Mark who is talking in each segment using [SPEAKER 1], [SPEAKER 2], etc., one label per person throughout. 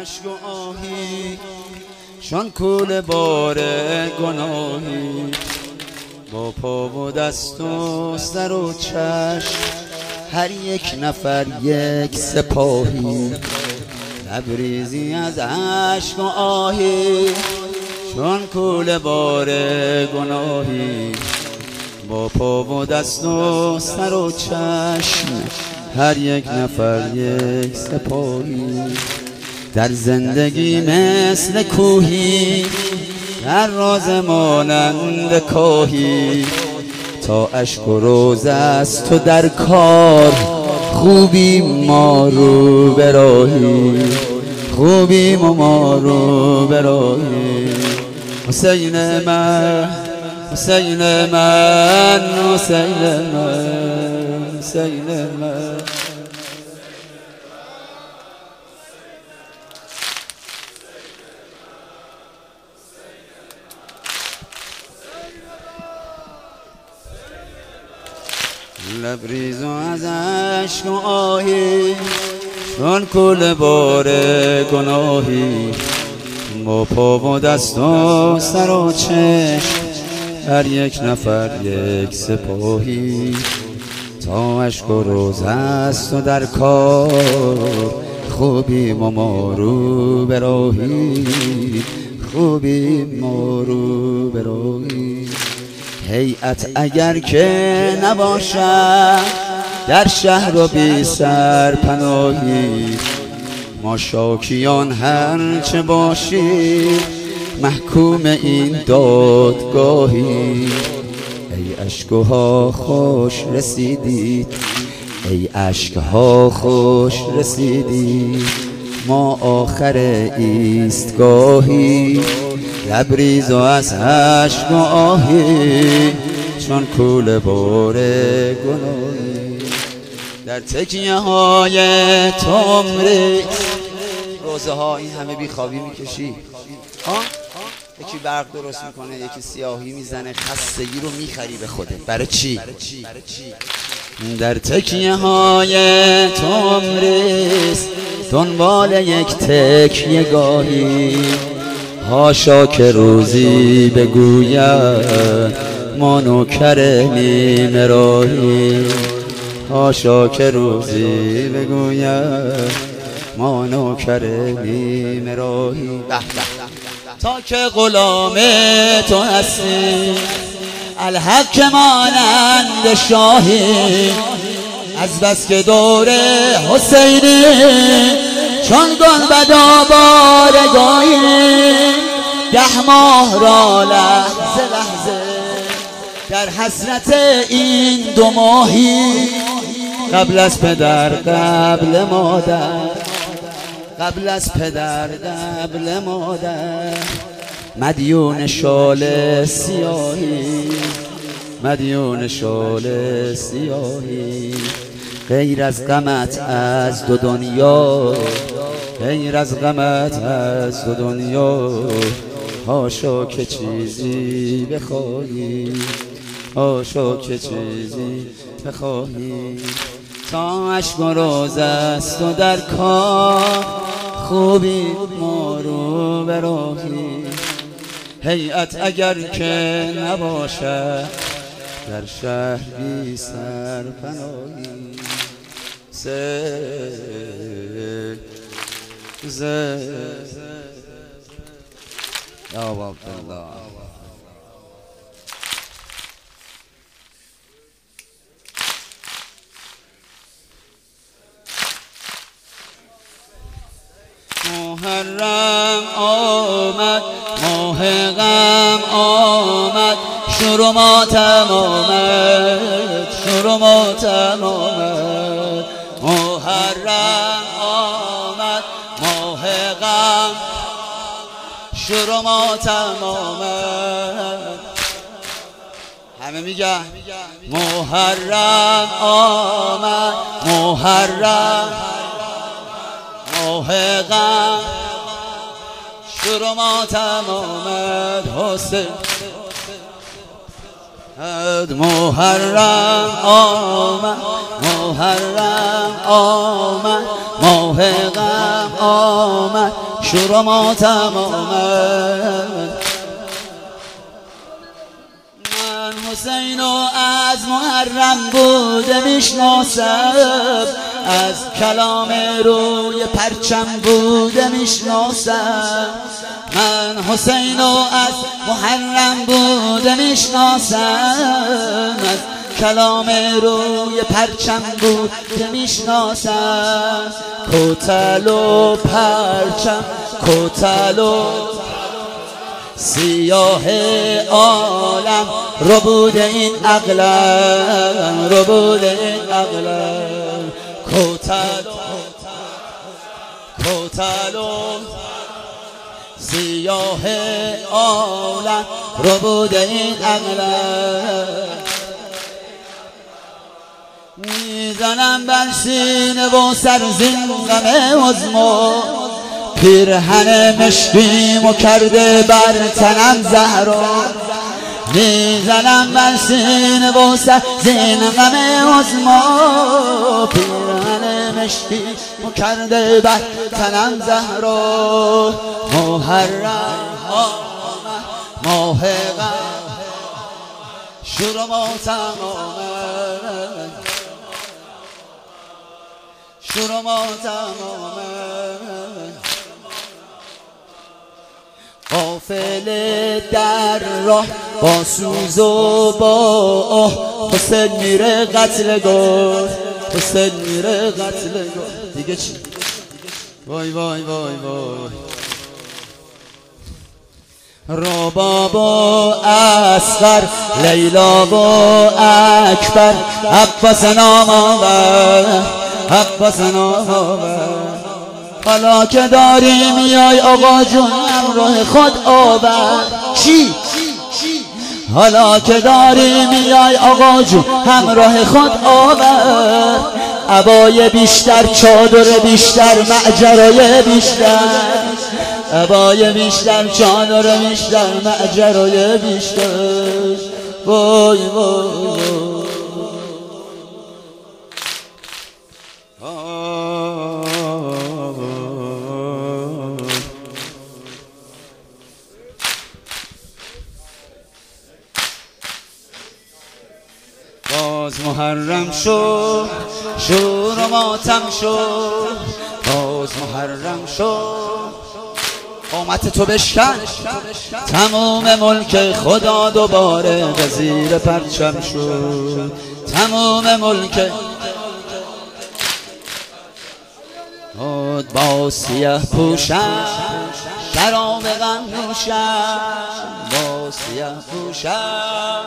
[SPEAKER 1] اشک و آهی شان کول بار گناهی، با پا و دست و سر و چشم هر یک نفر یک سپاهی. لبریزی از اشک و آهی چون کول بار گناهی، با پا و دست و سر و چشم هر یک نفر یک سپاهی. در زندگی مثل کوهی در راز مانند کاهی، تا اشک و روز است تو در کار خوبی ما رو براهی، خوبی ما رو براهی. حسین من حسین من حسین من حسین من لبریز و از اشک و آهی چون کول بار گناهی، با پا و دست و سر و چشم هر یک نفر یک سپاهی. تا اشک و روز است و در کار خوبی ما رو براهی، خوبی ما رو براهی. هیئت اگر که نباشد در شهر و بی سرپناهی، ما شاکیان هرچه باشیم محکوم این دادگاهی. ای اشکها خوش رسیدید، ای اشکها خوش رسیدید، ما آخر ایستگاهی. لبریز و از اشک و آهی چون کول بار گناهی. در تکیه های تمری روزه ها این همه بیخوابی میکشی، یکی برق درست میکنه، یکی سیاهی میزنه، خستگی رو میخری به خودت. برای چی؟ در تکیه های تمریز دنبال یک تکیه گاهی، هاشا که روزی بگوید ما نوکر نیمه راهی، هاشا که روزی بگوید ما نوکر نیمه راهی. تا که غلام تو هستی الحق مانند شاهی، از بس که دور حسینی چون گنبد آبارگاهی. 10 ماه را لحظه لحظه در حسرت این 2 ماهی، قبل از پدر قبل مادر، قبل از پدر قبل مادر، مدیون شال سیاهی، مدیون شال سیاهی. غیر از غمت از 2 دنیا، غیر از غمت از 2 دنیا، هاشا که چیزی بخواهی، هاشا که چیزی بخواهی. تا اشک و روز است و در کار خوبی ما رو براهی. هیئت اگر که نباشد در شهر بی سرپناهی. یا عبدالله محرم آمد، ماه غم آمد، شور ماتم آمد، شور ماتم آمد. محرم آمد، ماه غم، شور ماتم آمد. همه میگن محرم آمد، محرم ماه غم، شور ماتم آمد. حسین محرم آمد، محرم آمد، ماه غم آمد، شور و ماتم آمد. من حسین و از محرم بوده میشناسم، از کلام روی پرچم بوده میشناسم. من حسین و از محرم بوده میشناسم، از کلام روی پرچم بوده میشناسم. کوتل و پرچم، کوتل و سیاه عالم رو بوده این عقلم، رو بوده این عقلم. کوتل و سیاه عالم رو بوده این عقلم. میزنم بر سینه و سرزین غم عظما، پیرهن مشکیم و کرده بر تنم زهرا. میزنم بر سینه و سرزین غم عظما، پیرهن مشکیم و کرده بر تنم زهرا. محرم ماه غم، شور و ماتم آمد، شور و ماتم آمد. قافله در راه با سوز و با آه، حسین میره قتلگاه، حسین میره قتلگاه. دیگه چی؟ وای وای وای وای. رباب و اصغر، لیلا و اکبر، عباس نام آورد، عباس نام آورد. حالا که داری میای آقا جون همراه خود آورد. چی؟ حالا که داری میای آقا جون همراه خود آورد. عبای بیشتر، چادر بیشتر، معجرای بیشتر، عبای بیشتر، چادر بیشتر، معجرای بیشتر. وای وای باز محرم شد، شور و ماتم شد، باز محرم شد. قامت تو بشکن، تمام ملک خدا دوباره به زیر پرچم شد. تمام ملک با سیه پوشم، شراب غم نوشم، با سیه پوشم.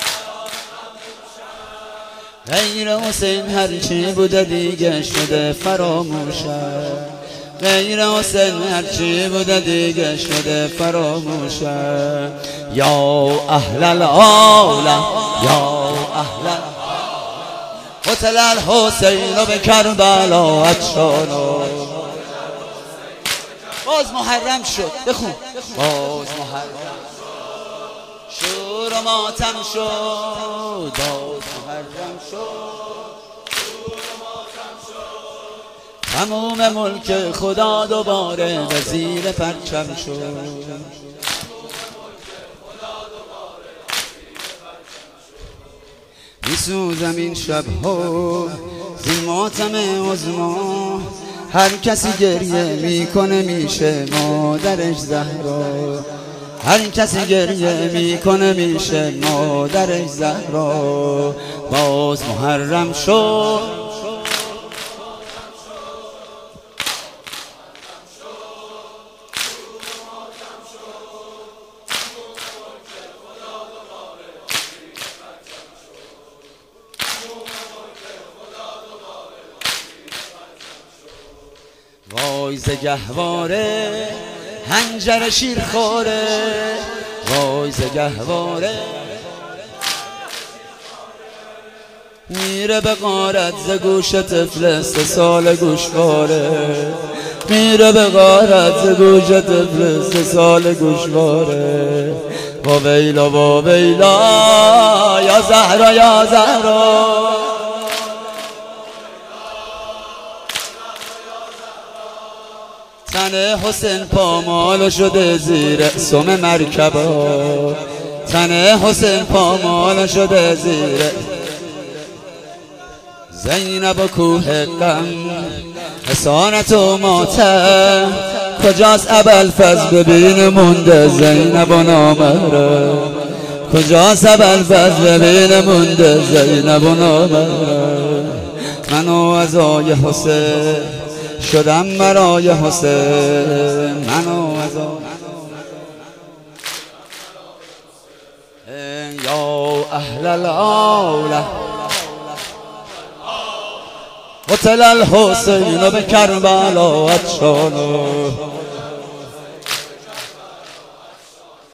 [SPEAKER 1] غیر حسین هرچی بوده دیگه شده فراموشم، غیر حسین هرچی بوده دیگه شده فراموشم. یا اهل العالم، یا اهل قتل الحسین به کربلا عطشانا. باز محرم شد، بخون. باز محرم شور و ماتم شد، باز محرم شد، شور و ماتم شد. تمام ملک خدا دوباره به زیر پرچم شد. میسوزم این شبها زین ماتم عظما، هر کسی گریه میکنه میشه مادرش زهرا، هر کسی گریه میکنه میشه مادرش زهرا. باز محرم شد، وای ز گهواره هنجر شیرخواره، وای ز گهواره میره به غارت ز گوش طفل 3 سال گوشواره، میره به غارت ز گوش طفل 3 سال گوشواره. و ویلا و ویلا یا زهرا یا زهرا، تن حسین پامال شده زیر سم مرکبا، تن حسین پامال شده زیر زینب و کوه غم حسانت و ماتم. کجاست ابوالفضل ببین مونده زینب و نامره، کجاست ابوالفضل ببین مونده زینب و نامره. منو ازای حسین شدم مرای حسین، منو ازای یا اهل العالم قتل الحسین به کربلا اتشانو.